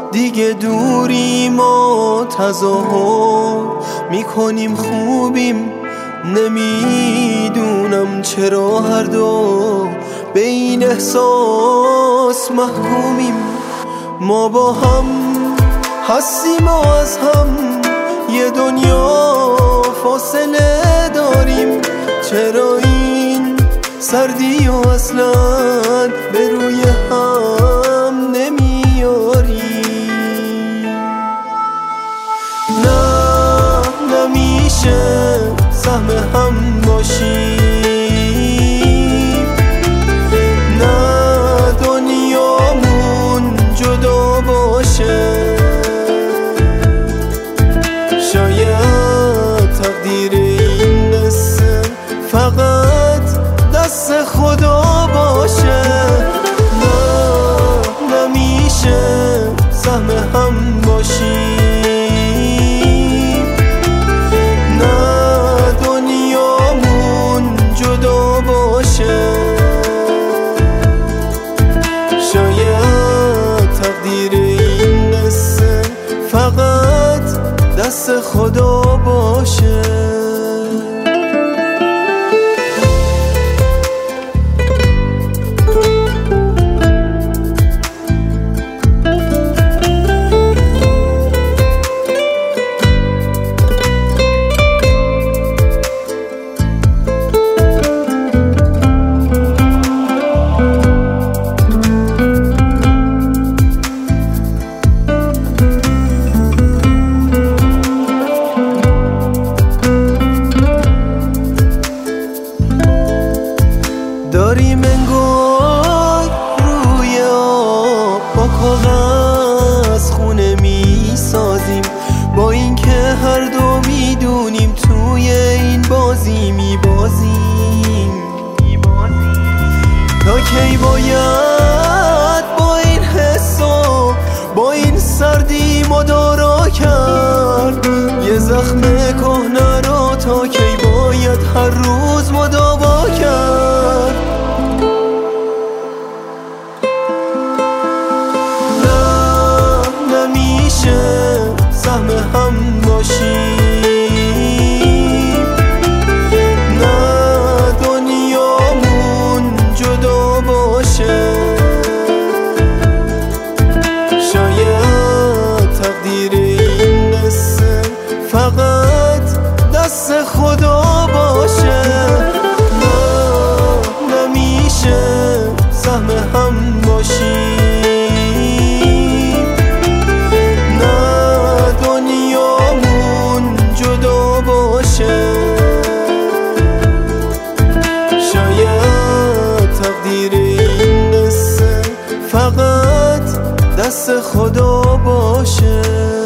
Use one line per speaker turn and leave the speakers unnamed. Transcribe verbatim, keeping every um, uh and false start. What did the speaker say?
دیگه دوریم و تظاهر میکنیم خوبیم، نمیدونم چرا هر دو به این احساس محکومیم. ما با هم هستیم و از هم یه دنیا فاصله داریم، چرا این سردی و اصلا به روی هم نمیاریم؟ نه نمیشه سهم هم باشیم، نه دنیامون جدا باشه. شاید تقدیر این قصه فقط دست خدا باشه. نه نمیشه سهم هم باشیم، نه دنیامون جدا باشه. شاید تقدیر این قصه فقط دست خدا باشه. داریم انگار روی آب با کاغذ خونه می سازیم، با اینکه هر دو میدونیم توی این بازی می بازیم. تا کی باید با این حس و با این سردی مدارا کرد؟ یه زخم کهنه رو تا کی باید هر روز مداوا کرد؟ سهم هم باشیم، نه دنیامون جدا باشه. شاید تقدیر این قصه فقط دست خدا باشه. نه نمیشه سهم هم باشیم، فقط دست خدا باشه.